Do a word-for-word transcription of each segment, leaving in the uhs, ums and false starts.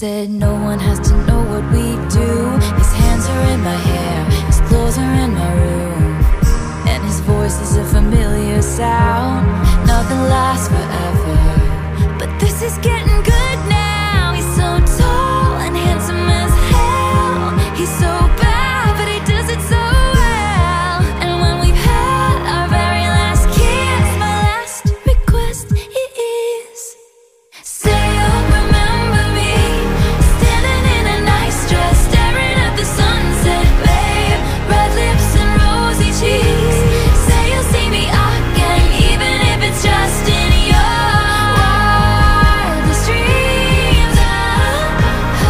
said no one has to know what we do. His hands are in my hair, his clothes are in my room, and his voice is a familiar sound. Nothing lasts forever, but this is getting good now. He's so tall and handsome as hell. He's so bad, but he does it so well. And when we've had our very last kiss, my last request is, say you'll remember me, standing in a nice dress, staring at the sunset, babe. Red lips and rosy cheeks. Say you'll see me again, even if it's just in your wildest dreams. Ah, ah,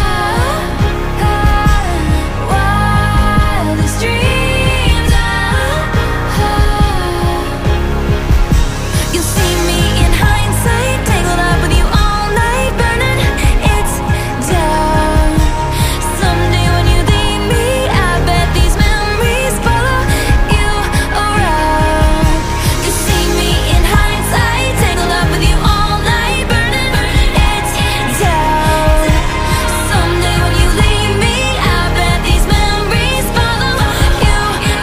ah, wildest dreams. Ah, ah. You'll see me in hindsight, tangled up with you all night, burning it down. Someday when you leave me, I bet these memories follow you around. You'll see me in hindsight, tangled up with you all night, burning it down. Someday when you leave me, I bet these memories follow you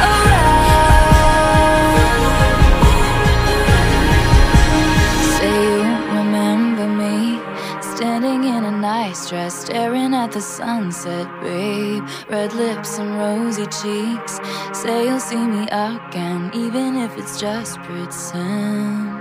around. Say you remember me, standing in a nice dress, staring at the sunset, babe. Red lips and rosy cheeks. Say you'll see me again, even if it's just pretend.